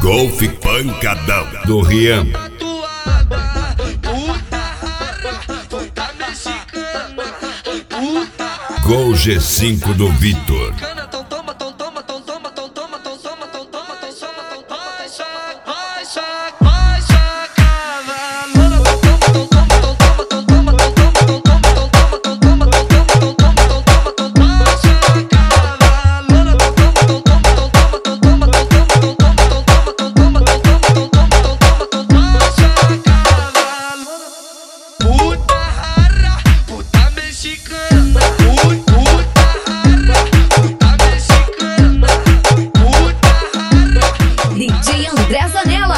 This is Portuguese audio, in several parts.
Golf Pancadão do Rian. Gol G5 do Vitor. DJ André Zanella.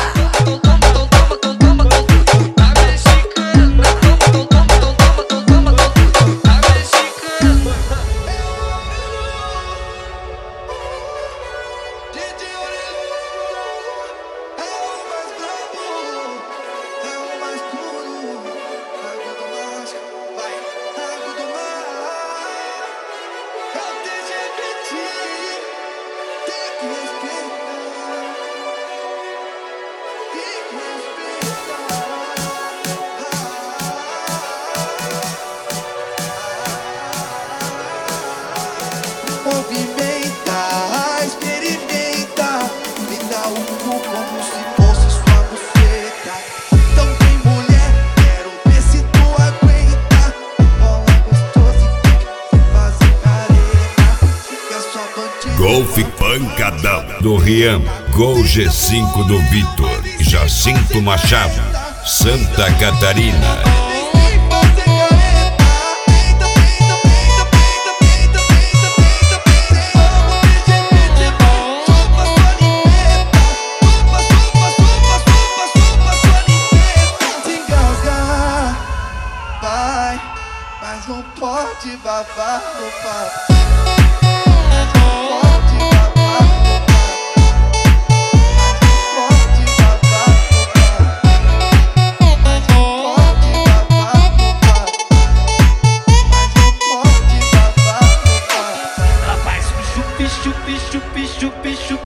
Movimenta, experimenta, me dá um cu como se fosse sua buceta. Então vem mulher, quero ver se tu aguenta. Bola gostosa e fazer careta. Fica só bandida. Golf Pancadão do Rian. Gol G5 do Vitor. Jacinto Machado, Santa Catarina. Mas não pode babar no papo.